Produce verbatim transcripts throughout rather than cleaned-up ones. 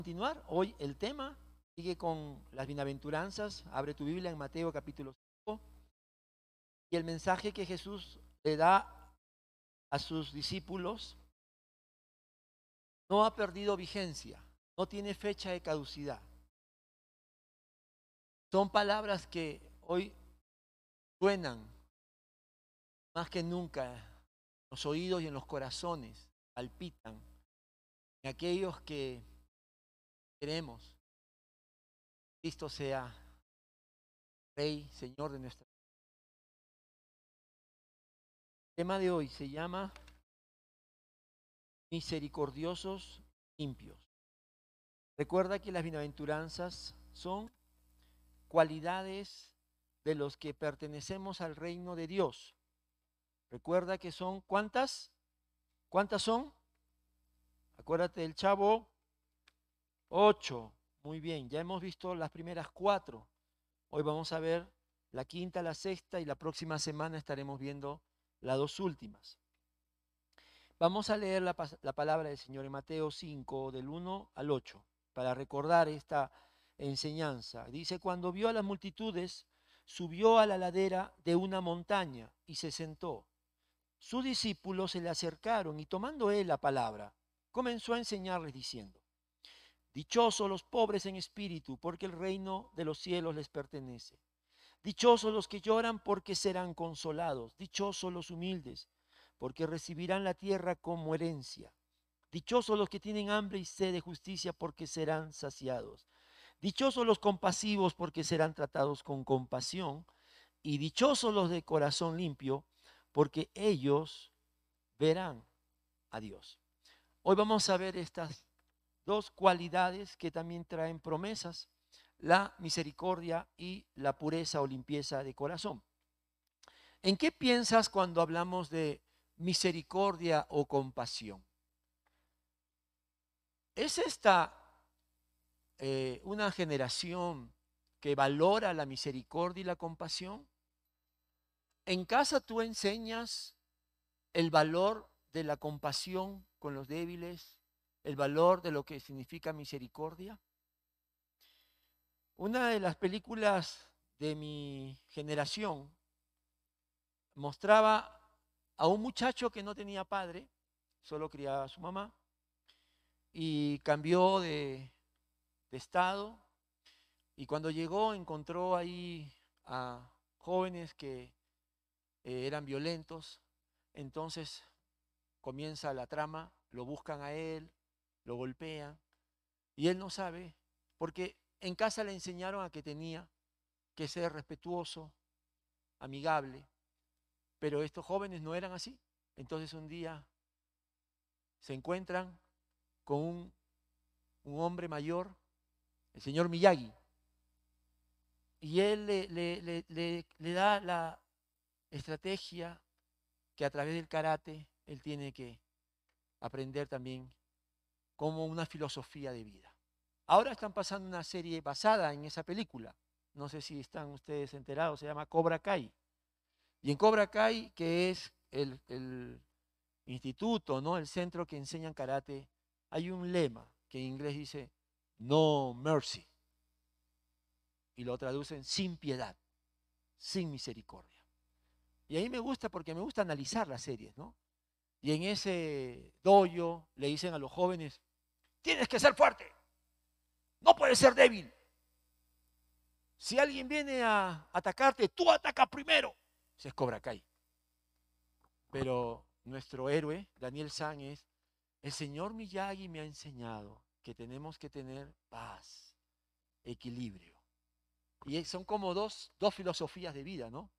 Continuar hoy el tema sigue con las bienaventuranzas. Abre tu Biblia en Mateo capítulo cinco y el mensaje que Jesús le da a sus discípulos no ha perdido vigencia, no tiene fecha de caducidad. Son palabras que hoy suenan más que nunca en los oídos y en los corazones, palpitan en aquellos que queremos que Cristo sea Rey, Señor de nuestra vida. El tema de hoy se llama misericordiosos limpios. Recuerda que las bienaventuranzas son cualidades de los que pertenecemos al reino de Dios. Recuerda que son ¿cuántas? ¿Cuántas son? Acuérdate del chavo, ocho. Muy bien, ya hemos visto las primeras cuatro. Hoy vamos a ver la quinta, la sexta y la próxima semana estaremos viendo las dos últimas. Vamos a leer la, la palabra del Señor en Mateo cinco, del uno al ocho, para recordar esta enseñanza. Dice, cuando vio a las multitudes, subió a la ladera de una montaña y se sentó. Sus discípulos se le acercaron y tomando él la palabra, comenzó a enseñarles diciendo, dichosos los pobres en espíritu, porque el reino de los cielos les pertenece. Dichosos los que lloran, porque serán consolados. Dichosos los humildes, porque recibirán la tierra como herencia. Dichosos los que tienen hambre y sed de justicia, porque serán saciados. Dichosos los compasivos, porque serán tratados con compasión. Y dichosos los de corazón limpio, porque ellos verán a Dios. Hoy vamos a ver estas dos cualidades que también traen promesas, la misericordia y la pureza o limpieza de corazón. ¿En qué piensas cuando hablamos de misericordia o compasión? ¿Es esta eh, una generación que valora la misericordia y la compasión? ¿En casa tú enseñas el valor de la compasión con los débiles, el valor de lo que significa misericordia? Una de las películas de mi generación mostraba a un muchacho que no tenía padre, solo criaba a su mamá, y cambió de, de estado, y cuando llegó encontró ahí a jóvenes que eh, eran violentos, entonces comienza la trama, lo buscan a él, lo golpean, y él no sabe, porque en casa le enseñaron a que tenía que ser respetuoso, amigable, pero estos jóvenes no eran así. Entonces un día se encuentran con un, un hombre mayor, el señor Miyagi, y él le, le, le, le, le da la estrategia que a través del karate él tiene que aprender también como una filosofía de vida. Ahora están pasando una serie basada en esa película. No sé si están ustedes enterados, se llama Cobra Kai. Y en Cobra Kai, que es el, el instituto, ¿no? El centro que enseñan karate, hay un lema que en inglés dice no mercy. Y lo traducen sin piedad, sin misericordia. Y a mí me gusta porque me gusta analizar las series, ¿no? Y en ese dojo le dicen a los jóvenes, tienes que ser fuerte, no puedes ser débil. Si alguien viene a atacarte, tú atacas primero. Se es Cobra Kai. Pero nuestro héroe, Daniel San, es, el señor Miyagi me ha enseñado que tenemos que tener paz, equilibrio. Y son como dos, dos filosofías de vida, ¿no?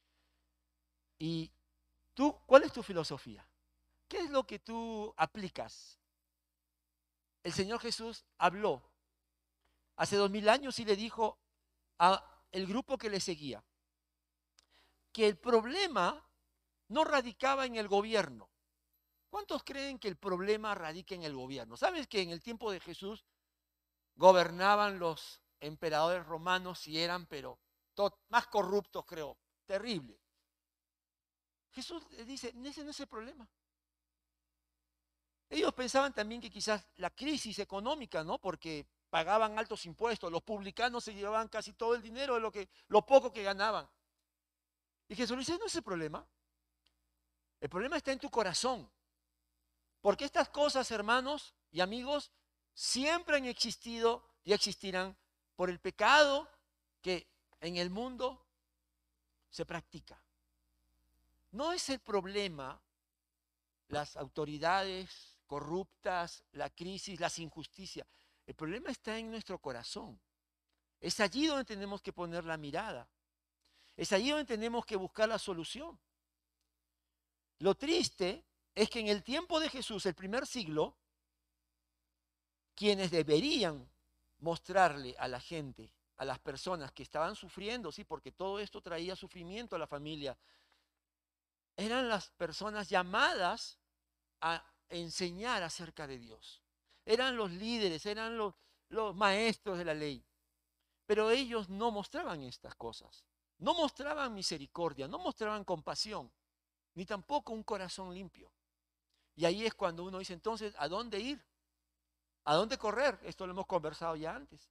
Y tú, ¿cuál es tu filosofía? ¿Qué es lo que tú aplicas? El Señor Jesús habló hace dos mil años y le dijo a el grupo que le seguía que el problema no radicaba en el gobierno. ¿Cuántos creen que el problema radica en el gobierno? ¿Sabes que en el tiempo de Jesús gobernaban los emperadores romanos y eran, pero más corruptos, creo, terrible? Jesús dice, ese no es el problema. Ellos pensaban también que quizás la crisis económica, ¿no? Porque pagaban altos impuestos, los publicanos se llevaban casi todo el dinero de lo, que, lo poco que ganaban. Y Jesús dice, no es el problema. El problema está en tu corazón. Porque estas cosas, hermanos y amigos, siempre han existido y existirán por el pecado que en el mundo se practica. No es el problema las autoridades corruptas, la crisis, las injusticias. El problema está en nuestro corazón. Es allí donde tenemos que poner la mirada. Es allí donde tenemos que buscar la solución. Lo triste es que en el tiempo de Jesús, el primer siglo, quienes deberían mostrarle a la gente, a las personas que estaban sufriendo, sí, porque todo esto traía sufrimiento a la familia, eran las personas llamadas a enseñar acerca de Dios. Eran los líderes, eran los, los maestros de la ley. Pero ellos no mostraban estas cosas. No mostraban misericordia, no mostraban compasión, ni tampoco un corazón limpio. Y ahí es cuando uno dice, entonces, ¿a dónde ir? ¿A dónde correr? Esto lo hemos conversado ya antes.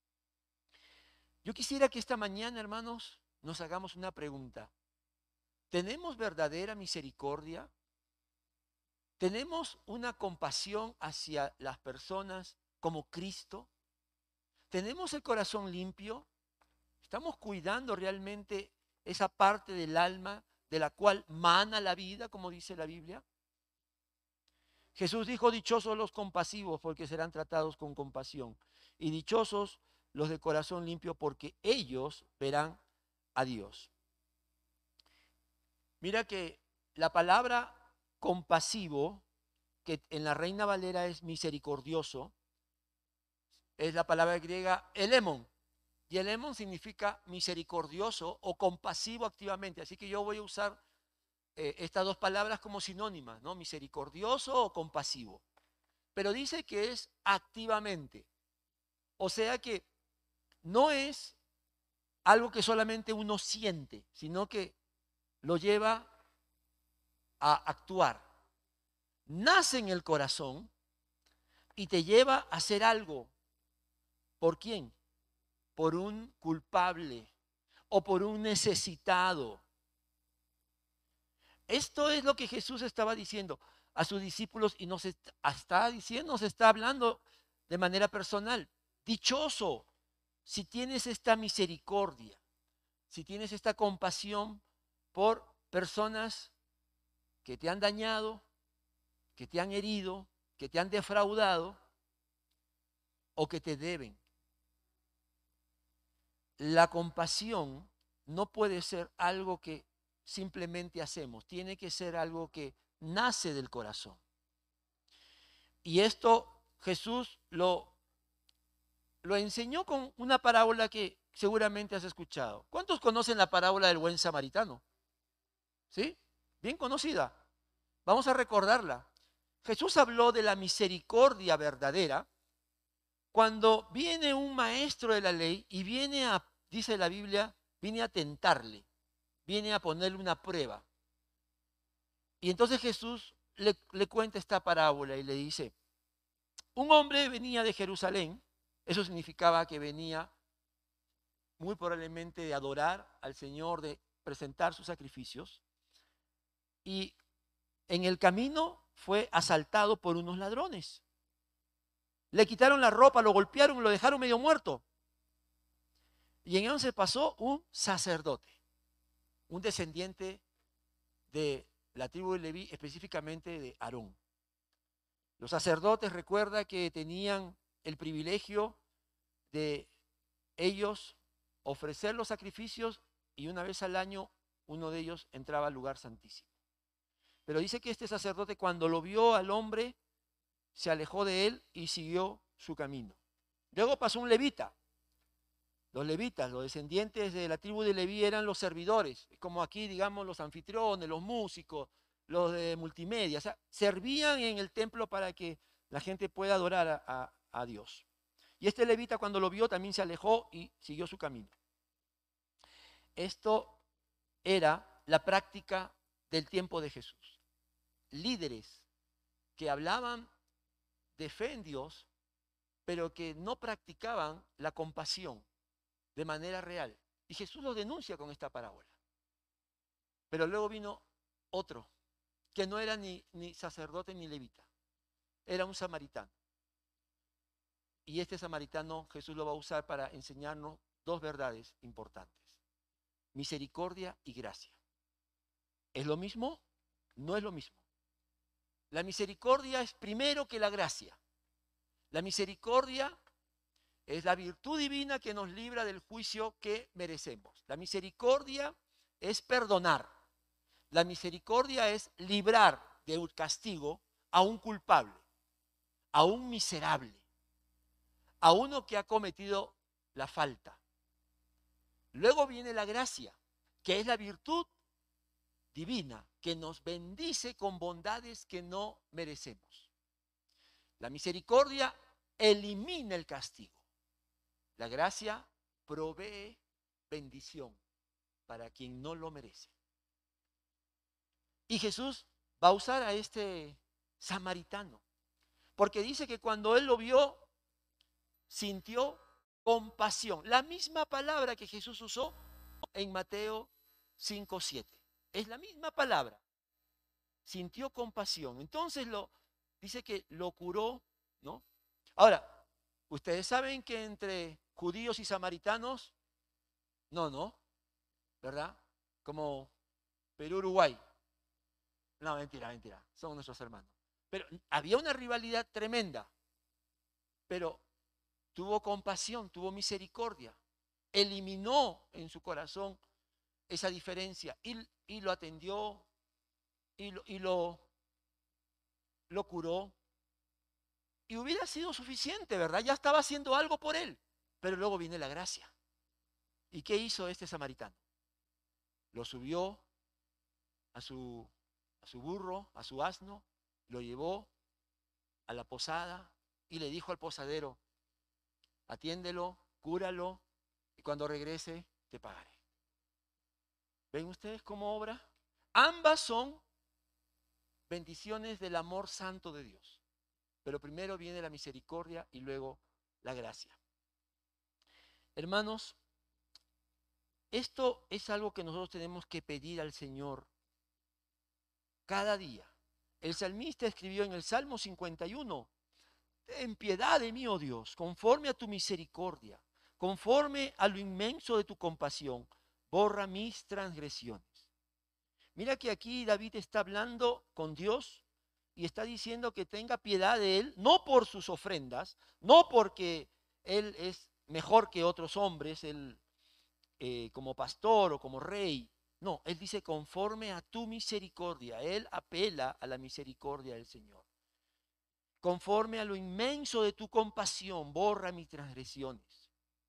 Yo quisiera que esta mañana, hermanos, nos hagamos una pregunta. ¿Tenemos verdadera misericordia? ¿Tenemos una compasión hacia las personas como Cristo? ¿Tenemos el corazón limpio? ¿Estamos cuidando realmente esa parte del alma de la cual mana la vida, como dice la Biblia? Jesús dijo, dichosos los compasivos porque serán tratados con compasión. Y dichosos los de corazón limpio porque ellos verán a Dios. Mira que la palabra compasivo, que en la Reina Valera es misericordioso, es la palabra griega elemon. Y elemon significa misericordioso o compasivo activamente. Así que yo voy a usar eh, estas dos palabras como sinónimas, ¿no? Misericordioso o compasivo. Pero dice que es activamente. O sea que no es algo que solamente uno siente, sino que lo lleva a actuar. Nace en el corazón y te lleva a hacer algo. ¿Por quién? Por un culpable o por un necesitado. Esto es lo que Jesús estaba diciendo a sus discípulos y nos está diciendo, nos está hablando de manera personal. Dichoso si tienes esta misericordia, si tienes esta compasión por personas que te han dañado, que te han herido, que te han defraudado o que te deben. La compasión no puede ser algo que simplemente hacemos, tiene que ser algo que nace del corazón. Y esto Jesús lo, lo enseñó con una parábola que seguramente has escuchado. ¿Cuántos conocen la parábola del buen samaritano? ¿Sí? Bien conocida. Vamos a recordarla. Jesús habló de la misericordia verdadera cuando viene un maestro de la ley y viene a, dice la Biblia, viene a tentarle, viene a ponerle una prueba. Y entonces Jesús le, le cuenta esta parábola y le dice, un hombre venía de Jerusalén, eso significaba que venía muy probablemente de adorar al Señor, de presentar sus sacrificios, y en el camino fue asaltado por unos ladrones. Le quitaron la ropa, lo golpearon, lo dejaron medio muerto. Y en entonces pasó un sacerdote, un descendiente de la tribu de Leví, específicamente de Aarón. Los sacerdotes, recuerda que tenían el privilegio de ellos ofrecer los sacrificios y una vez al año uno de ellos entraba al lugar santísimo. Pero dice que este sacerdote cuando lo vio al hombre se alejó de él y siguió su camino. Luego pasó un levita. Los levitas, los descendientes de la tribu de Leví eran los servidores, como aquí digamos los anfitriones, los músicos, los de multimedia, o sea, servían en el templo para que la gente pueda adorar a, a, a Dios. Y este levita cuando lo vio también se alejó y siguió su camino. Esto era la práctica del tiempo de Jesús. Líderes que hablaban de fe en Dios, pero que no practicaban la compasión de manera real. Y Jesús lo denuncia con esta parábola. Pero luego vino otro, que no era ni, ni sacerdote ni levita, era un samaritano. Y este samaritano Jesús lo va a usar para enseñarnos dos verdades importantes: misericordia y gracia. ¿Es lo mismo? No es lo mismo. La misericordia es primero que la gracia. La misericordia es la virtud divina que nos libra del juicio que merecemos. La misericordia es perdonar. La misericordia es librar del castigo a un culpable, a un miserable, a uno que ha cometido la falta. Luego viene la gracia, que es la virtud divina que nos bendice con bondades que no merecemos. La misericordia elimina el castigo. La gracia provee bendición para quien no lo merece. Y Jesús va a usar a este samaritano, porque dice que cuando él lo vio, sintió compasión. La misma palabra que Jesús usó en Mateo cinco siete. Es la misma palabra. Sintió compasión. Entonces lo dice que lo curó, ¿no? Ahora, ustedes saben que entre judíos y samaritanos, no, no, ¿verdad? Como Perú, Uruguay. No, mentira, mentira. Son nuestros hermanos. Pero había una rivalidad tremenda. Pero tuvo compasión, tuvo misericordia. Eliminó en su corazón esa diferencia y, y lo atendió y, lo, y lo, lo curó. Y hubiera sido suficiente, ¿verdad? Ya estaba haciendo algo por él. Pero luego viene la gracia. ¿Y qué hizo este samaritano? Lo subió a su, a su burro, a su asno, lo llevó a la posada y le dijo al posadero: atiéndelo, cúralo y cuando regrese te pagaré. ¿Ven ustedes cómo obra? Ambas son bendiciones del amor santo de Dios. Pero primero viene la misericordia y luego la gracia. Hermanos, esto es algo que nosotros tenemos que pedir al Señor cada día. El salmista escribió en el Salmo cincuenta y uno: ten piedad de mí, oh Dios, conforme a tu misericordia, conforme a lo inmenso de tu compasión, borra mis transgresiones. Mira que aquí David está hablando con Dios y está diciendo que tenga piedad de él, no por sus ofrendas, no porque él es mejor que otros hombres, él eh, como pastor o como rey. No, él dice conforme a tu misericordia. Él apela a la misericordia del Señor. Conforme a lo inmenso de tu compasión, borra mis transgresiones.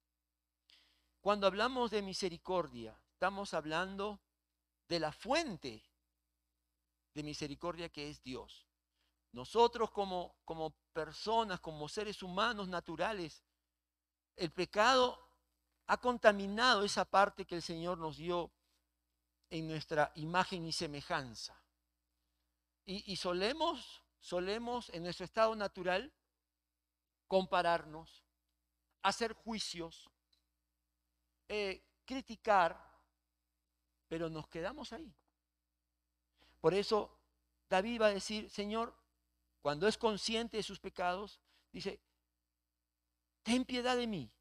Cuando hablamos de misericordia, estamos hablando de la fuente de misericordia que es Dios. Nosotros como, como personas, como seres humanos naturales, el pecado ha contaminado esa parte que el Señor nos dio en nuestra imagen y semejanza. Y, y solemos, solemos en nuestro estado natural compararnos, hacer juicios, eh, criticar, pero nos quedamos ahí. Por eso David va a decir: Señor, cuando es consciente de sus pecados, dice: ten piedad de mí.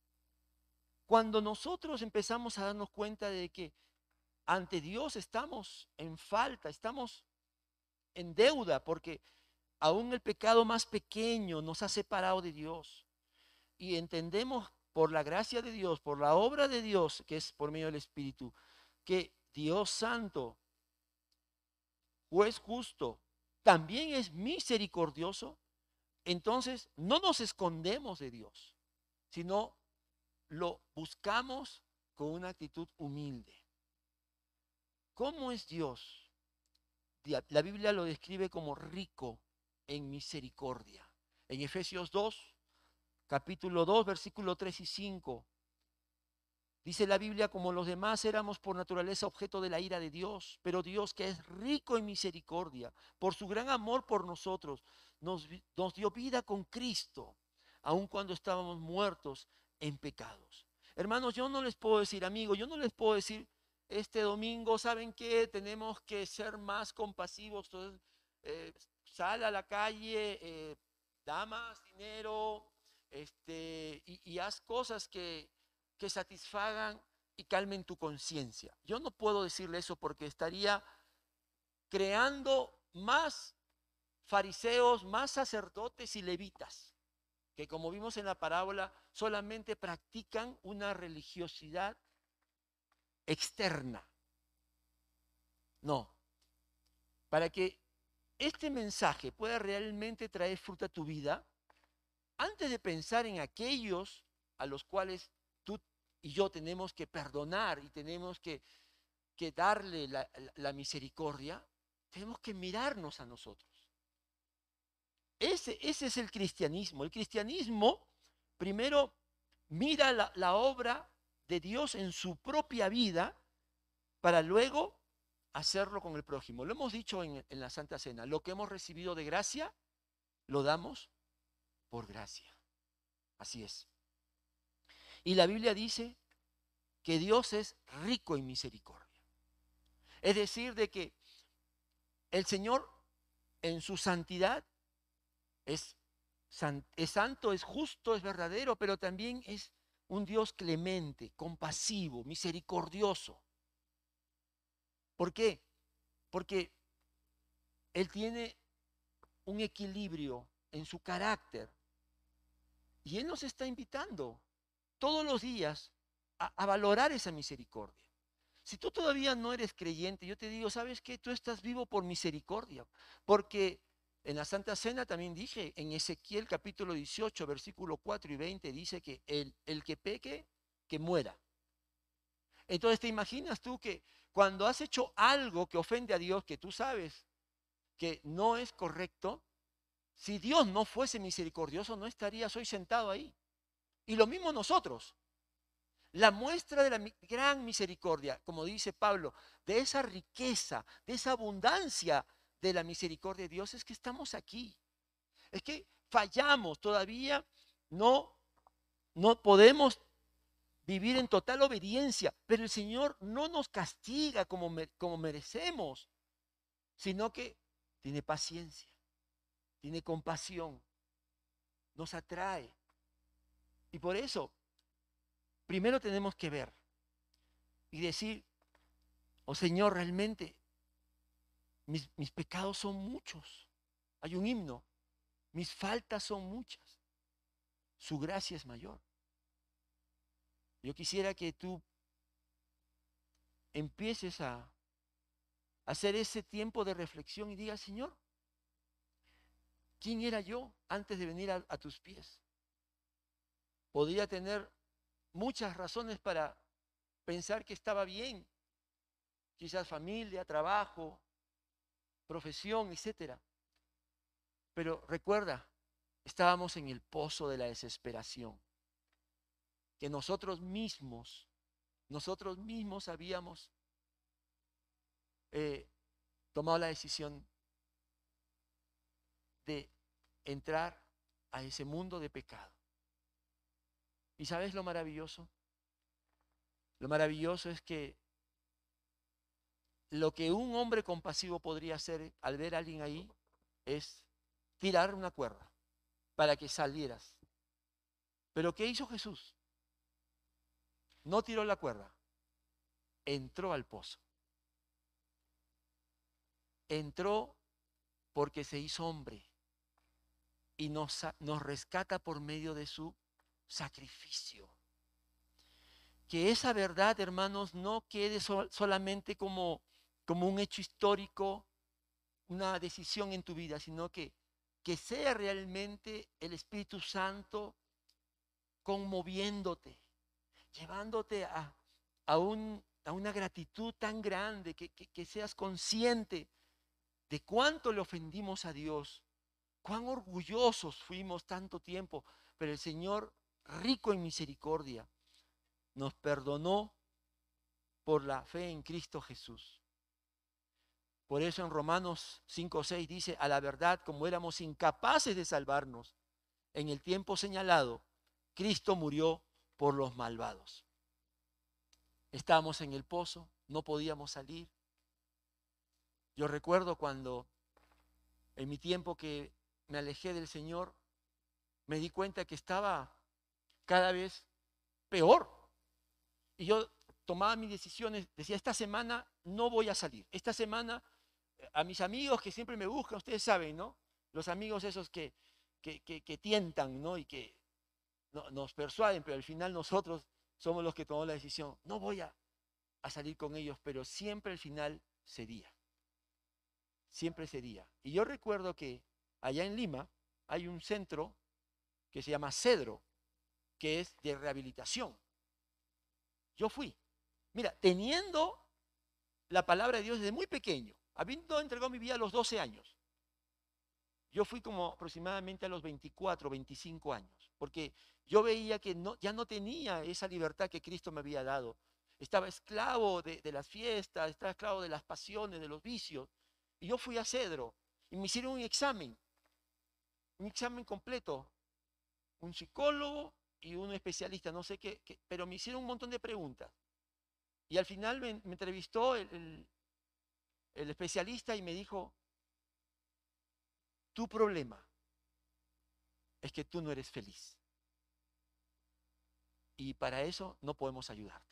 Cuando nosotros empezamos a darnos cuenta de que ante Dios estamos en falta, estamos en deuda, porque aún el pecado más pequeño nos ha separado de Dios. Y entendemos por la gracia de Dios, por la obra de Dios, que es por medio del Espíritu, que Dios Santo, juez justo, también es misericordioso. Entonces no nos escondemos de Dios, sino lo buscamos con una actitud humilde. ¿Cómo es Dios? La Biblia lo describe como rico en misericordia. En Efesios dos, capítulo dos, versículo tres y cinco, dice la Biblia: como los demás éramos por naturaleza objeto de la ira de Dios, pero Dios, que es rico en misericordia, por su gran amor por nosotros, nos, nos dio vida con Cristo, aun cuando estábamos muertos en pecados. Hermanos, yo no les puedo decir, amigos, yo no les puedo decir, este domingo, ¿saben qué? Tenemos que ser más compasivos. Entonces, eh, sal a la calle, eh, da más dinero, este, y, y haz cosas que, que satisfagan y calmen tu conciencia. Yo no puedo decirle eso porque estaría creando más fariseos, más sacerdotes y levitas, que como vimos en la parábola, solamente practican una religiosidad externa. No, para que este mensaje pueda realmente traer fruto a tu vida, antes de pensar en aquellos a los cuales tú y yo tenemos que perdonar y tenemos que, que darle la, la, la misericordia, tenemos que mirarnos a nosotros. Ese, ese es el cristianismo. El cristianismo primero mira la, la obra de Dios en su propia vida para luego hacerlo con el prójimo. Lo hemos dicho en, en la Santa Cena, lo que hemos recibido de gracia, lo damos por gracia. Así es. Y la Biblia dice que Dios es rico en misericordia. Es decir, de que el Señor en su santidad es, san, es santo, es justo, es verdadero, pero también es un Dios clemente, compasivo, misericordioso. ¿Por qué? Porque Él tiene un equilibrio en su carácter. Y Él nos está invitando todos los días a, a valorar esa misericordia. Si tú todavía no eres creyente, yo te digo, ¿sabes qué? Tú estás vivo por misericordia. Porque en la Santa Cena también dije, en Ezequiel capítulo dieciocho, versículo cuatro y veinte, dice que el, el que peque, que muera. Entonces, ¿te imaginas tú que cuando has hecho algo que ofende a Dios, que tú sabes que no es correcto, si Dios no fuese misericordioso, no estarías hoy sentado ahí? Y lo mismo nosotros. La muestra de la gran misericordia, como dice Pablo, de esa riqueza, de esa abundancia de la misericordia de Dios, es que estamos aquí. Es que fallamos todavía, no, no podemos vivir en total obediencia, pero el Señor no nos castiga como, como merecemos, sino que tiene paciencia, tiene compasión, nos atrae. Y por eso, primero tenemos que ver y decir, oh Señor, realmente mis, mis pecados son muchos. Hay un himno, mis faltas son muchas, su gracia es mayor. Yo quisiera que tú empieces a hacer ese tiempo de reflexión y digas, Señor, ¿quién era yo antes de venir a, a tus pies? Podría tener muchas razones para pensar que estaba bien, quizás familia, trabajo, profesión, etcétera. Pero recuerda, estábamos en el pozo de la desesperación, que nosotros mismos, nosotros mismos habíamos eh, tomado la decisión de entrar a ese mundo de pecado. ¿Y sabes lo maravilloso? Lo maravilloso es que lo que un hombre compasivo podría hacer al ver a alguien ahí es tirar una cuerda para que salieras. Pero ¿qué hizo Jesús? No tiró la cuerda, entró al pozo. Entró porque se hizo hombre y nos, nos rescata por medio de su sacrificio. Que esa verdad, hermanos, no quede so, solamente como, como un hecho histórico, una decisión en tu vida, sino que, que sea realmente el Espíritu Santo conmoviéndote, llevándote a, a, un, a una gratitud tan grande, que, que, que seas consciente de cuánto le ofendimos a Dios, cuán orgullosos fuimos tanto tiempo, pero el Señor, rico en misericordia, nos perdonó por la fe en Cristo Jesús. Por eso en Romanos cinco seis dice, a la verdad, como éramos incapaces de salvarnos en el tiempo señalado, Cristo murió por los malvados. Estábamos en el pozo, no podíamos salir. Yo recuerdo cuando en mi tiempo que me alejé del Señor, me di cuenta que estaba cada vez peor. Y yo tomaba mis decisiones, decía, esta semana no voy a salir. Esta semana, a mis amigos que siempre me buscan, ustedes saben, ¿no? Los amigos esos que, que, que, que tientan, ¿no? Y que no, nos persuaden, pero al final nosotros somos los que tomamos la decisión. No voy a, a salir con ellos, pero siempre al final cedía. Siempre cedía. Y yo recuerdo que allá en Lima hay un centro que se llama Cedro, que es de rehabilitación. Yo fui. Mira, teniendo la palabra de Dios desde muy pequeño, habiendo entregado mi vida a los doce años, yo fui como aproximadamente a los veinticuatro, veinticinco años, porque yo veía que no, ya no tenía esa libertad que Cristo me había dado. Estaba esclavo de, de las fiestas, estaba esclavo de las pasiones, de los vicios. Y yo fui a Cedro y me hicieron un examen, un examen completo, un psicólogo y un especialista, no sé qué, qué, pero me hicieron un montón de preguntas. Y al final me, me entrevistó el, el, el especialista y me dijo, tu problema es que tú no eres feliz. Y para eso no podemos ayudarte.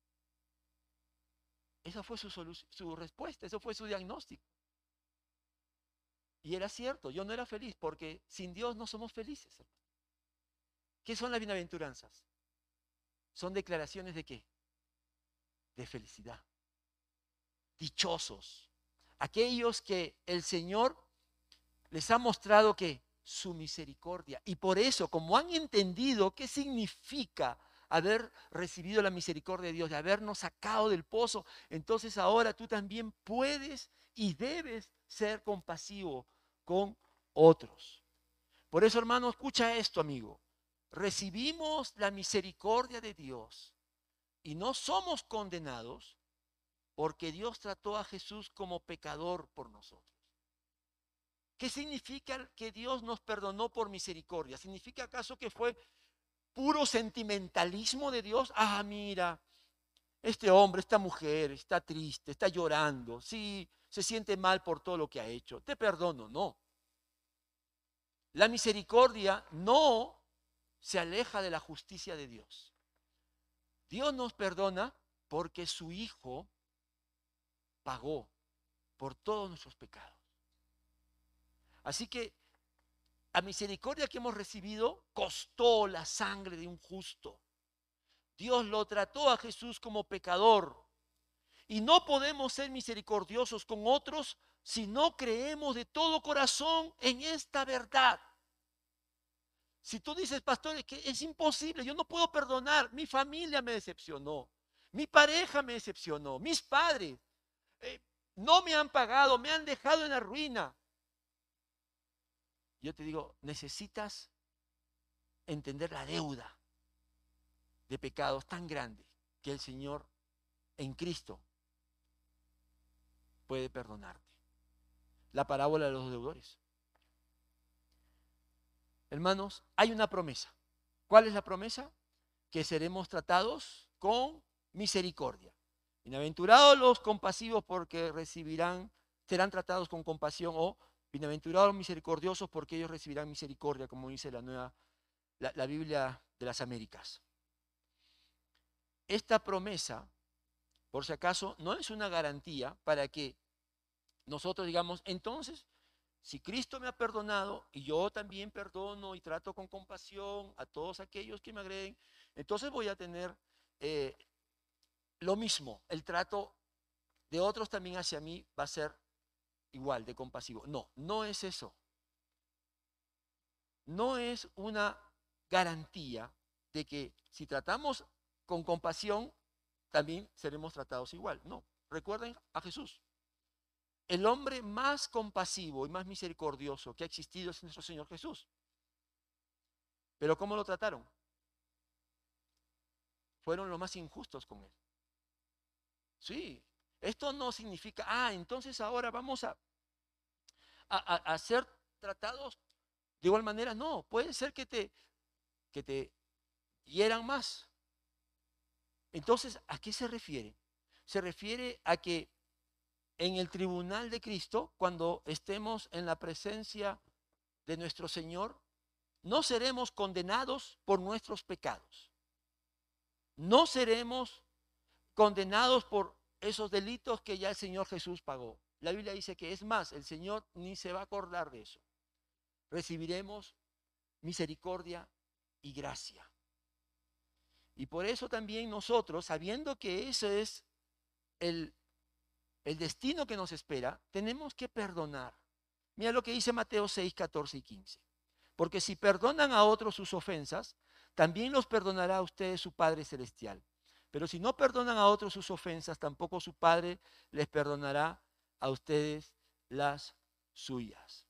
Esa fue su, su respuesta, eso fue su diagnóstico. Y era cierto, yo no era feliz porque sin Dios no somos felices. ¿Qué son las bienaventuranzas? Son declaraciones de qué? De felicidad. Dichosos. Aquellos que el Señor les ha mostrado que su misericordia. Y por eso, como han entendido qué significa haber recibido la misericordia de Dios, de habernos sacado del pozo, entonces ahora tú también puedes y debes ser compasivo con otros. Por eso, hermano, escucha esto, amigo. Recibimos la misericordia de Dios y no somos condenados porque Dios trató a Jesús como pecador por nosotros. ¿Qué significa que Dios nos perdonó por misericordia? ¿Significa acaso que fue puro sentimentalismo de Dios? Ah, mira, este hombre, esta mujer está triste, está llorando, sí, se siente mal por todo lo que ha hecho. Te perdono, no. La misericordia no se aleja de la justicia de Dios. Dios nos perdona porque su Hijo pagó por todos nuestros pecados. Así que la misericordia que hemos recibido costó la sangre de un justo. Dios lo trató a Jesús como pecador. Y no podemos ser misericordiosos con otros si no creemos de todo corazón en esta verdad. Si tú dices, pastor, es que es imposible, yo no puedo perdonar, mi familia me decepcionó, mi pareja me decepcionó, mis padres eh, no me han pagado, me han dejado en la ruina. Yo te digo, necesitas entender la deuda de pecados tan grande que el Señor en Cristo puede perdonarte. La parábola de los deudores. Hermanos, hay una promesa. ¿Cuál es la promesa? Que seremos tratados con misericordia. Bienaventurados los compasivos porque recibirán, serán tratados con compasión, o bienaventurados los misericordiosos porque ellos recibirán misericordia, como dice la nueva, la, la Biblia de las Américas. Esta promesa, por si acaso, no es una garantía para que nosotros digamos, entonces, si Cristo me ha perdonado y yo también perdono y trato con compasión a todos aquellos que me agreden, entonces voy a tener eh, lo mismo, el trato de otros también hacia mí va a ser igual de compasivo. No, no es eso. No es una garantía de que si tratamos con compasión, también seremos tratados igual. No, recuerden a Jesús. El hombre más compasivo y más misericordioso que ha existido es nuestro Señor Jesús. Pero ¿cómo lo trataron? Fueron los más injustos con él. Sí, Esto no significa, ah, entonces ahora vamos a, a, a, a ser tratados de igual manera. No, puede ser que te, que te hieran más. Entonces, ¿a qué se refiere? Se refiere a que en el tribunal de Cristo, cuando estemos en la presencia de nuestro Señor, no seremos condenados por nuestros pecados. No seremos condenados por esos delitos que ya el Señor Jesús pagó. La Biblia dice que es más, el Señor ni se va a acordar de eso. Recibiremos misericordia y gracia. Y por eso también nosotros, sabiendo que ese es el, el destino que nos espera, tenemos que perdonar. Mira lo que dice Mateo seis, catorce y quince. Porque si perdonan a otros sus ofensas, también los perdonará a ustedes su Padre Celestial. Pero si no perdonan a otros sus ofensas, tampoco su Padre les perdonará a ustedes las suyas.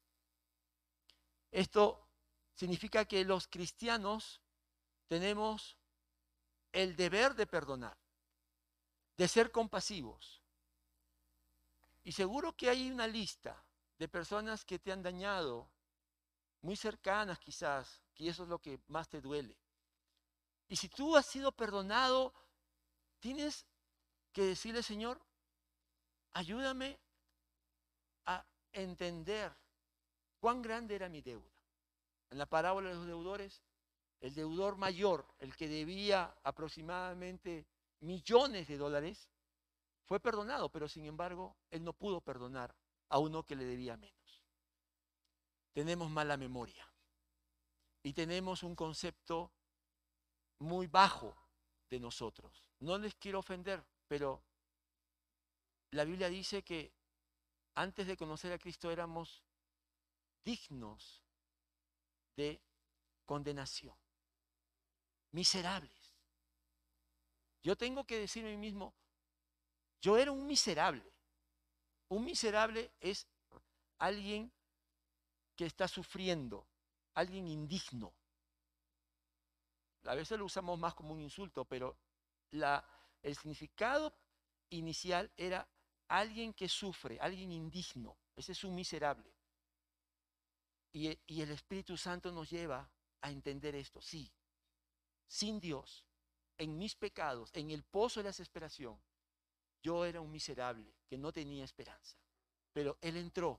Esto significa que los cristianos tenemos el deber de perdonar, de ser compasivos. Y seguro que hay una lista de personas que te han dañado, muy cercanas quizás, que eso es lo que más te duele. Y si tú has sido perdonado, tienes que decirle, Señor, ayúdame a entender cuán grande era mi deuda. En la parábola de los deudores, el deudor mayor, el que debía aproximadamente millones de dólares, fue perdonado, pero sin embargo, él no pudo perdonar a uno que le debía menos. Tenemos mala memoria y tenemos un concepto muy bajo de nosotros. No les quiero ofender, pero la Biblia dice que antes de conocer a Cristo éramos dignos de condenación, miserables. Yo tengo que decirme a mí mismo, yo era un miserable. Un miserable es alguien que está sufriendo, alguien indigno. A veces lo usamos más como un insulto, pero la, el significado inicial era alguien que sufre, alguien indigno. Ese es un miserable. Y, y el Espíritu Santo nos lleva a entender esto. Sí, sin Dios, en mis pecados, en el pozo de la desesperación, yo era un miserable que no tenía esperanza. Pero Él entró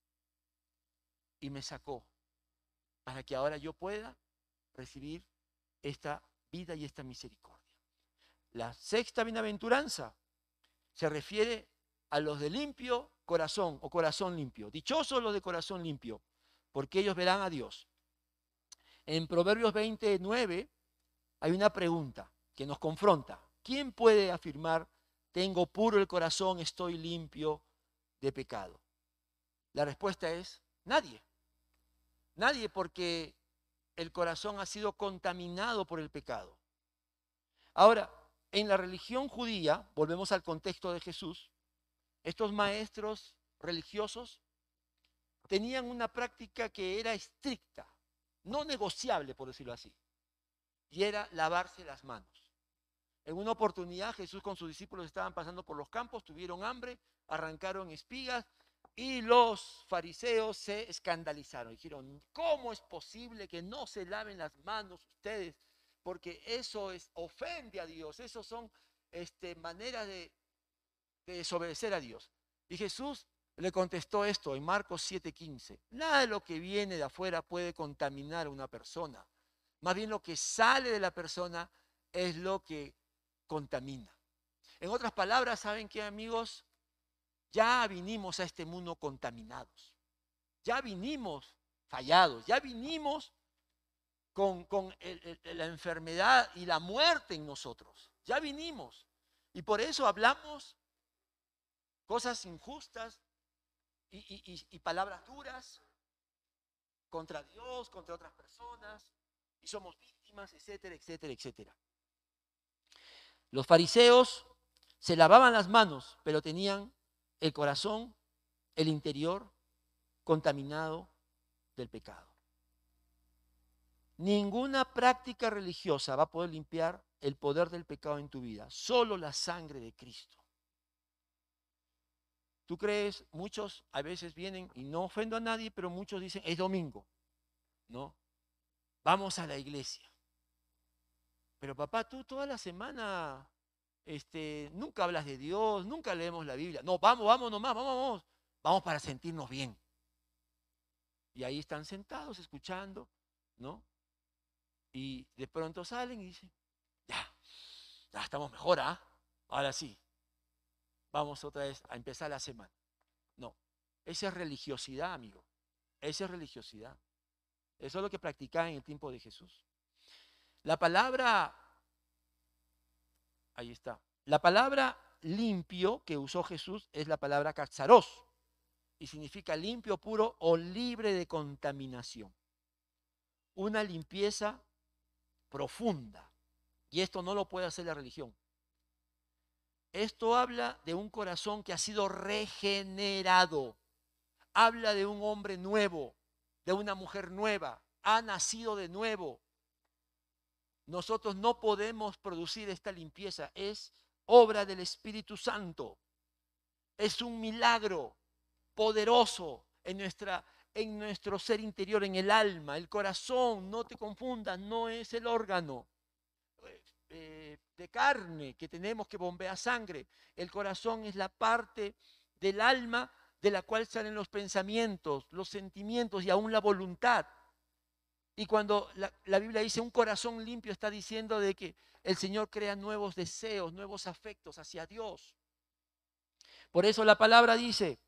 y me sacó para que ahora yo pueda recibir esta vida y esta misericordia. La sexta bienaventuranza se refiere a los de limpio corazón o corazón limpio. Dichosos los de corazón limpio, porque ellos verán a Dios. En Proverbios veintinueve hay una pregunta que nos confronta. ¿Quién puede afirmar, tengo puro el corazón, estoy limpio de pecado? La respuesta es nadie. Nadie, porque el corazón ha sido contaminado por el pecado. Ahora, en la religión judía, volvemos al contexto de Jesús, estos maestros religiosos tenían una práctica que era estricta, no negociable, por decirlo así, y era lavarse las manos. En una oportunidad Jesús con sus discípulos estaban pasando por los campos, tuvieron hambre, arrancaron espigas y los fariseos se escandalizaron. Dijeron, ¿cómo es posible que no se laven las manos ustedes? Porque eso es, ofende a Dios, eso son este, maneras de, de desobedecer a Dios. Y Jesús le contestó esto en Marcos siete quince. Nada de lo que viene de afuera puede contaminar a una persona. Más bien lo que sale de la persona es lo que contamina. En otras palabras, ¿saben qué, amigos? Ya vinimos a este mundo contaminados. Ya vinimos fallados. Ya vinimos con, con el, el, la enfermedad y la muerte en nosotros. Ya vinimos. Y por eso hablamos cosas injustas y, y, y, y palabras duras contra Dios, contra otras personas. Y somos víctimas, etcétera, etcétera, etcétera. Los fariseos se lavaban las manos, pero tenían el corazón, el interior, contaminado del pecado. Ninguna práctica religiosa va a poder limpiar el poder del pecado en tu vida. Solo la sangre de Cristo. Tú crees, muchos a veces vienen, y no ofendo a nadie, pero muchos dicen, es domingo, ¿no? Vamos a la iglesia. Pero papá, tú toda la semana este, nunca hablas de Dios, nunca leemos la Biblia. No, vamos, vamos nomás, vamos, vamos. Vamos para sentirnos bien. Y ahí están sentados escuchando, ¿no? Y de pronto salen y dicen, ya, ya estamos mejor, ¿ah? Ahora sí, vamos otra vez a empezar la semana. No, esa es religiosidad, amigo. Esa es religiosidad. Eso es lo que practicaban en el tiempo de Jesús. La palabra, ahí está, la palabra limpio que usó Jesús es la palabra katsaros y significa limpio, puro o libre de contaminación. Una limpieza profunda. Y esto no lo puede hacer la religión. Esto habla de un corazón que ha sido regenerado. Habla de un hombre nuevo, de una mujer nueva. Ha nacido de nuevo. Nosotros no podemos producir esta limpieza. Es obra del Espíritu Santo. Es un milagro poderoso en, nuestra, en nuestro ser interior, en el alma. El corazón, no te confundas, no es el órgano eh, de carne que tenemos que bombea sangre. El corazón es la parte del alma de la cual salen los pensamientos, los sentimientos y aún la voluntad. Y cuando la, la Biblia dice un corazón limpio, está diciendo de que el Señor crea nuevos deseos, nuevos afectos hacia Dios. Por eso la palabra dice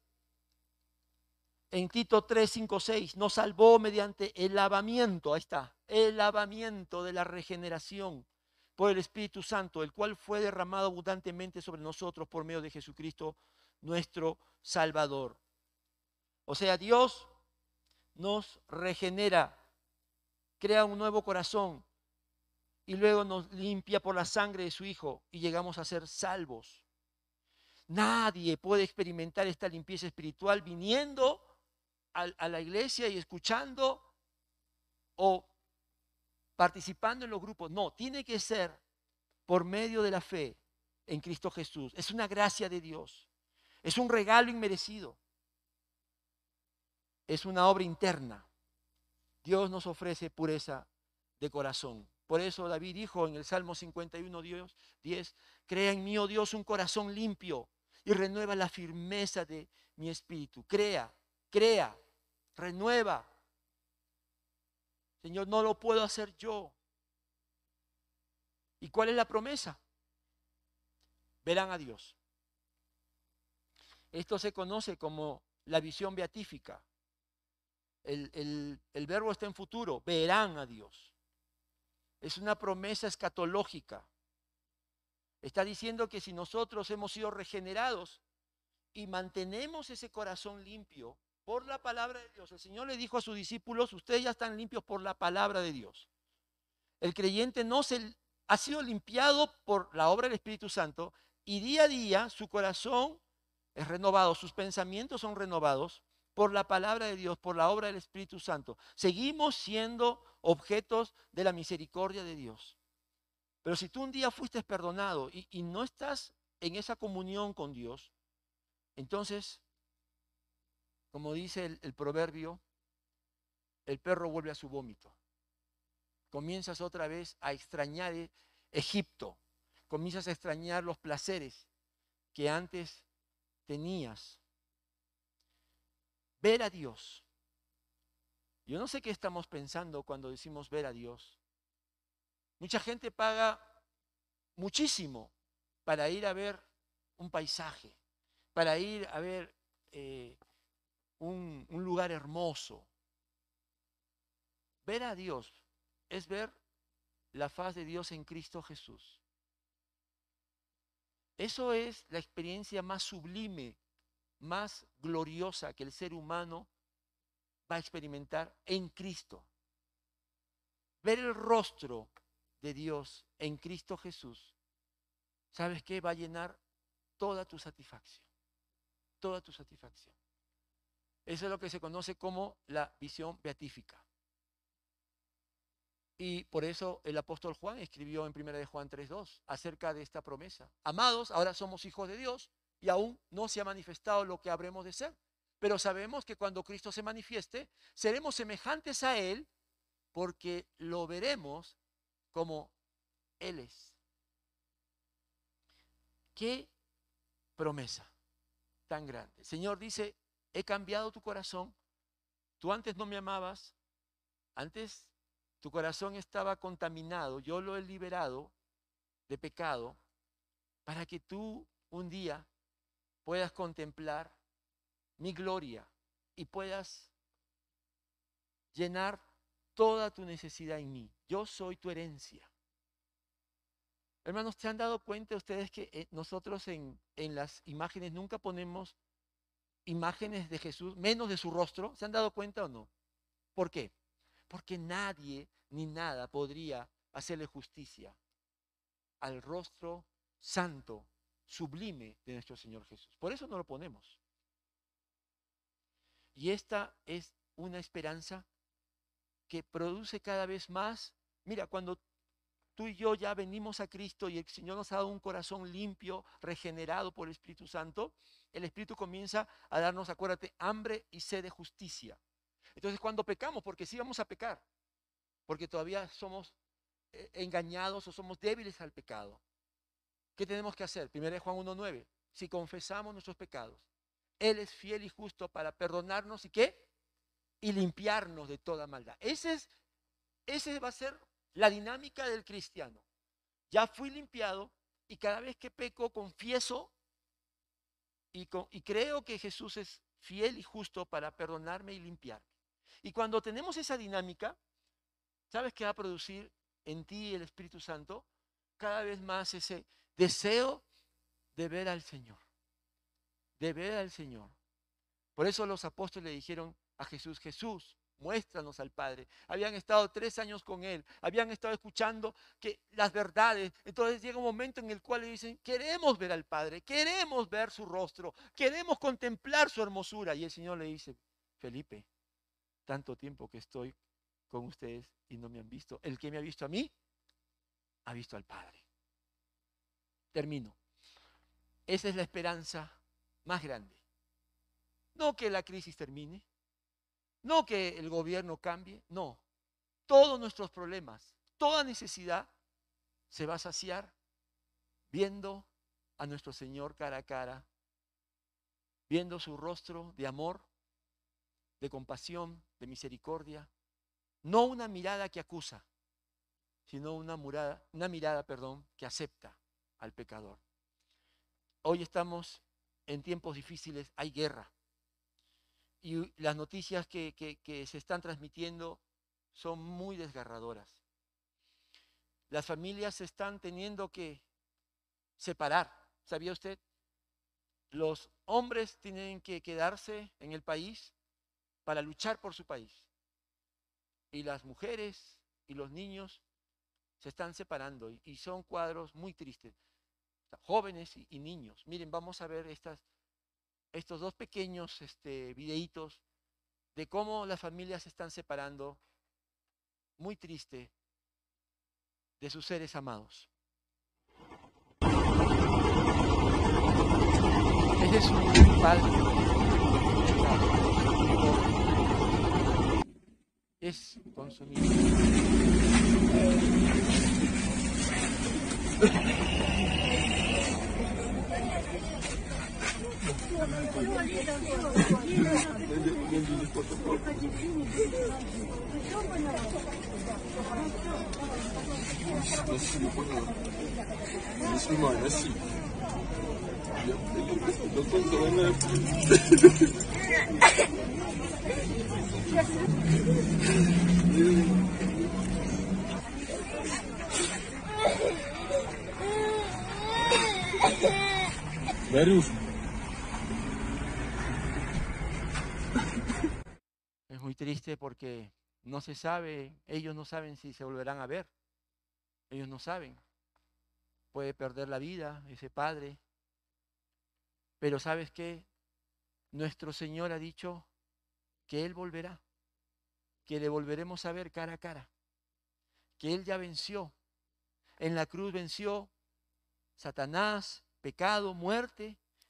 en Tito tres, cinco, seis, nos salvó mediante el lavamiento, ahí está, el lavamiento de la regeneración por el Espíritu Santo, el cual fue derramado abundantemente sobre nosotros por medio de Jesucristo, nuestro Salvador. O sea, Dios nos regenera, crea un nuevo corazón y luego nos limpia por la sangre de su Hijo y llegamos a ser salvos. Nadie puede experimentar esta limpieza espiritual viniendo a, a la iglesia y escuchando o participando en los grupos. No, tiene que ser por medio de la fe en Cristo Jesús. Es una gracia de Dios. Es un regalo inmerecido. Es una obra interna. Dios nos ofrece pureza de corazón. Por eso David dijo en el Salmo cincuenta y uno, Dios, diez, crea en mí, oh Dios, un corazón limpio y renueva la firmeza de mi espíritu. Crea, crea, renueva. Señor, no lo puedo hacer yo. ¿Y cuál es la promesa? Verán a Dios. Esto se conoce como la visión beatífica. El, el, el verbo está en futuro, verán a Dios. Es una promesa escatológica. Está diciendo que si nosotros hemos sido regenerados y mantenemos ese corazón limpio por la palabra de Dios, el Señor le dijo a sus discípulos, ustedes ya están limpios por la palabra de Dios. El creyente no se ha sido limpiado por la obra del Espíritu Santo y día a día su corazón es renovado, sus pensamientos son renovados por la palabra de Dios, por la obra del Espíritu Santo. Seguimos siendo objetos de la misericordia de Dios. Pero si tú un día fuiste perdonado y, y no estás en esa comunión con Dios, entonces, como dice el, el proverbio, el perro vuelve a su vómito. Comienzas otra vez a extrañar Egipto, comienzas a extrañar los placeres que antes tenías. Ver a Dios. Yo no sé qué estamos pensando cuando decimos ver a Dios. Mucha gente paga muchísimo para ir a ver un paisaje, para ir a ver eh, un, un lugar hermoso. Ver a Dios es ver la faz de Dios en Cristo Jesús. Eso es la experiencia más sublime, más gloriosa que el ser humano va a experimentar en Cristo. Ver el rostro de Dios en Cristo Jesús, ¿sabes qué? Va a llenar toda tu satisfacción, toda tu satisfacción. Eso es lo que se conoce como la visión beatífica. Y por eso el apóstol Juan escribió en primera de Juan tres dos acerca de esta promesa. Amados, ahora somos hijos de Dios y aún no se ha manifestado lo que habremos de ser. Pero sabemos que cuando Cristo se manifieste, seremos semejantes a Él porque lo veremos como Él es. ¿Qué promesa tan grande? El Señor dice, he cambiado tu corazón. Tú antes no me amabas, antes tu corazón estaba contaminado, yo lo he liberado de pecado para que tú un día puedas contemplar mi gloria y puedas llenar toda tu necesidad en mí. Yo soy tu herencia. Hermanos, ¿se han dado cuenta ustedes que eh, nosotros en, en las imágenes nunca ponemos imágenes de Jesús, menos de su rostro? ¿Se han dado cuenta o no? ¿Por qué? Porque nadie ni nada podría hacerle justicia al rostro santo, sublime de nuestro Señor Jesús. Por eso no lo ponemos. Y esta es una esperanza que produce cada vez más. Mira, cuando tú y yo ya venimos a Cristo y el Señor nos ha dado un corazón limpio, regenerado por el Espíritu Santo, el Espíritu comienza a darnos, acuérdate, hambre y sed de justicia. Entonces cuando pecamos, porque sí vamos a pecar, porque todavía somos eh, engañados o somos débiles al pecado, ¿qué tenemos que hacer? primera de Juan uno nueve, si confesamos nuestros pecados, Él es fiel y justo para perdonarnos y ¿qué? Y limpiarnos de toda maldad. Ese es, ese va a ser la dinámica del cristiano. Ya fui limpiado y cada vez que peco confieso y, con, y creo que Jesús es fiel y justo para perdonarme y limpiarme. Y cuando tenemos esa dinámica, ¿sabes qué va a producir en ti el Espíritu Santo? Cada vez más ese deseo de ver al Señor, de ver al Señor. Por eso los apóstoles le dijeron a Jesús, Jesús, muéstranos al Padre. Habían estado tres años con Él, habían estado escuchando que las verdades. Entonces llega un momento en el cual le dicen, queremos ver al Padre, queremos ver su rostro, queremos contemplar su hermosura. Y el Señor le dice, Felipe, tanto tiempo que estoy con ustedes y no me han visto. El que me ha visto a mí, ha visto al Padre. Termino. Esa es la esperanza más grande. No que la crisis termine, no que el gobierno cambie, no. Todos nuestros problemas, toda necesidad se va a saciar viendo a nuestro Señor cara a cara, viendo su rostro de amor, de compasión, de misericordia. No una mirada que acusa, sino una mirada, una mirada, perdón, que acepta al pecador. Hoy estamos en tiempos difíciles, hay guerra. Y las noticias que, que, que se están transmitiendo son muy desgarradoras. Las familias se están teniendo que separar. ¿Sabía usted? Los hombres tienen que quedarse en el país para luchar por su país. Y las mujeres y los niños se están separando y, y son cuadros muy tristes. Jóvenes y, y niños. Miren, vamos a ver estas, estos dos pequeños este, videitos de cómo las familias se están separando, muy triste, de sus seres amados. Ese es un padre. Es consumido. Es muy triste porque no se sabe, ellos no saben si se volverán a ver. Ellos no saben. Puede perder la vida ese padre. Pero ¿sabes qué? Nuestro Señor ha dicho que Él volverá, que le volveremos a ver cara a cara, que Él ya venció. En la cruz venció Satanás, pecado, muerte,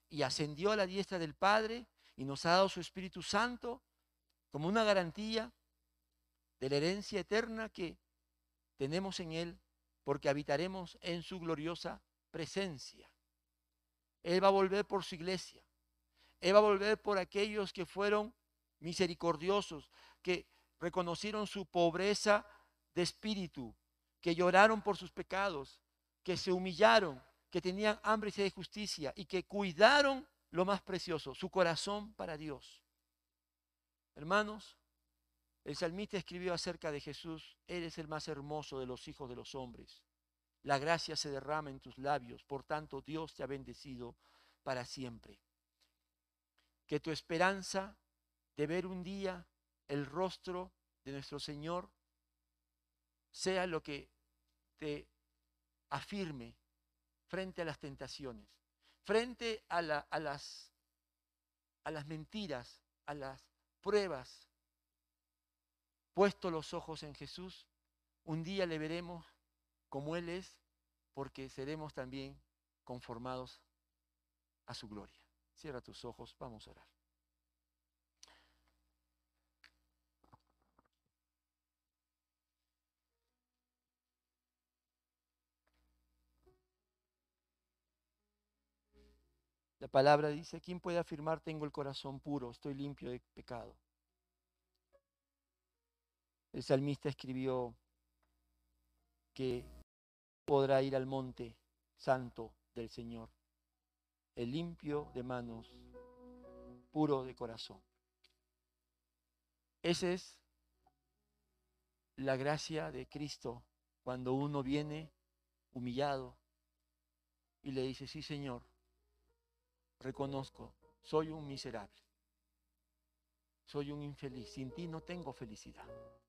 y ascendió a la diestra del Padre y nos ha dado su Espíritu Santo como una garantía de la herencia eterna que tenemos en Él, porque habitaremos en su gloriosa presencia. Él va a volver por su iglesia. Él va a volver por aquellos que fueron misericordiosos, que reconocieron su pobreza de espíritu, que lloraron por sus pecados, que se humillaron, que tenían hambre y sed de justicia y que cuidaron lo más precioso, su corazón para Dios. Hermanos, el salmista escribió acerca de Jesús: eres el más hermoso de los hijos de los hombres. La gracia se derrama en tus labios, por tanto Dios te ha bendecido para siempre. Que tu esperanza de ver un día el rostro de nuestro Señor sea lo que te afirme frente a las tentaciones, frente a, la, a, las, a las mentiras, a las pruebas. Puesto los ojos en Jesús, un día le veremos como Él es, porque seremos también conformados a su gloria. Cierra tus ojos, vamos a orar. La palabra dice: ¿quién puede afirmar tengo el corazón puro, estoy limpio de pecado? El salmista escribió que podrá ir al monte santo del Señor, el limpio de manos, puro de corazón. Esa es la gracia de Cristo cuando uno viene humillado y le dice: sí, Señor, reconozco, soy un miserable, soy un infeliz, sin ti no tengo felicidad.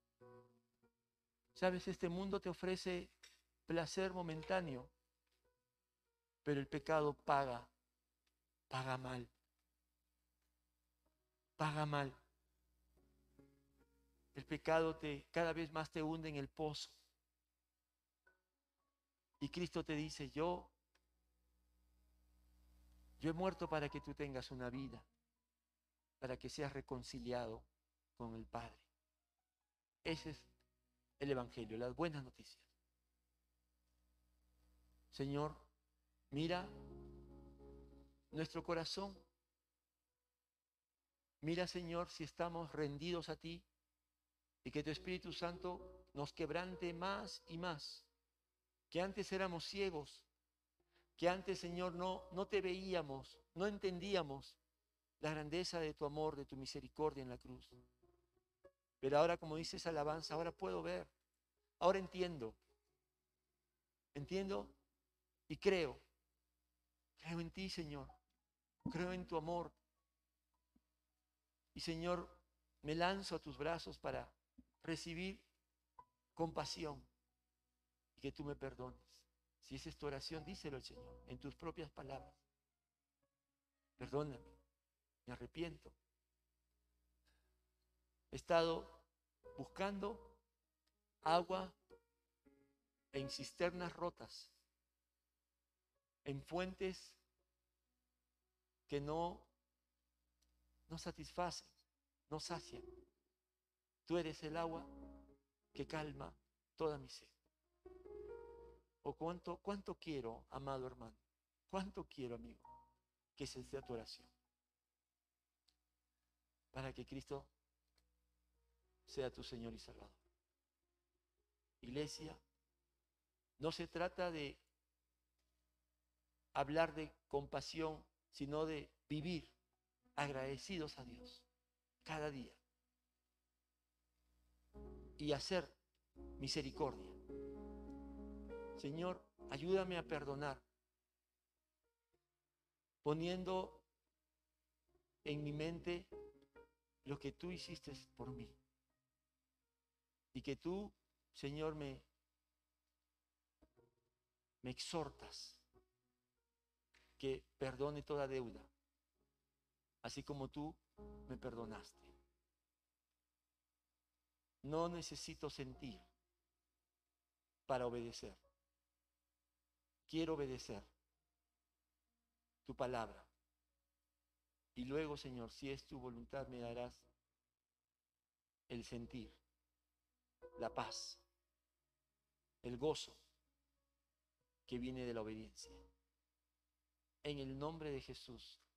Sabes, este mundo te ofrece placer momentáneo, pero el pecado paga, paga mal, paga mal. El pecado te cada vez más te hunde en el pozo. Y Cristo te dice: yo, yo he muerto para que tú tengas una vida, para que seas reconciliado con el Padre. Ese es el Evangelio, las buenas noticias. Señor, mira nuestro corazón. Mira, Señor, si estamos rendidos a ti y que tu Espíritu Santo nos quebrante más y más. Que antes éramos ciegos, que antes, Señor, no, no te veíamos, no entendíamos la grandeza de tu amor, de tu misericordia en la cruz. Pero ahora, como dice esa alabanza, ahora puedo ver, ahora entiendo, entiendo y creo, creo en ti, Señor, creo en tu amor. Y, Señor, me lanzo a tus brazos para recibir compasión y que tú me perdones. Si esa es tu oración, díselo al Señor en tus propias palabras. Perdóname, me arrepiento. He estado buscando agua en cisternas rotas, en fuentes que no, no satisfacen, no sacian. Tú eres el agua que calma toda mi sed. O cuánto, cuánto quiero, amado hermano, cuánto quiero, amigo, que esa sea tu oración, para que Cristo sea tu Señor y Salvador. Iglesia, no se trata de hablar de compasión, sino de vivir agradecidos a Dios cada día y hacer misericordia. Señor, ayúdame a perdonar, poniendo en mi mente lo que tú hiciste por mí. Y que tú, Señor, me, me exhortas que perdone toda deuda, así como tú me perdonaste. No necesito sentir para obedecer. Quiero obedecer tu palabra Y luego, Señor, si es tu voluntad, me darás el sentir, la paz, el gozo que viene de la obediencia. En el nombre de Jesús.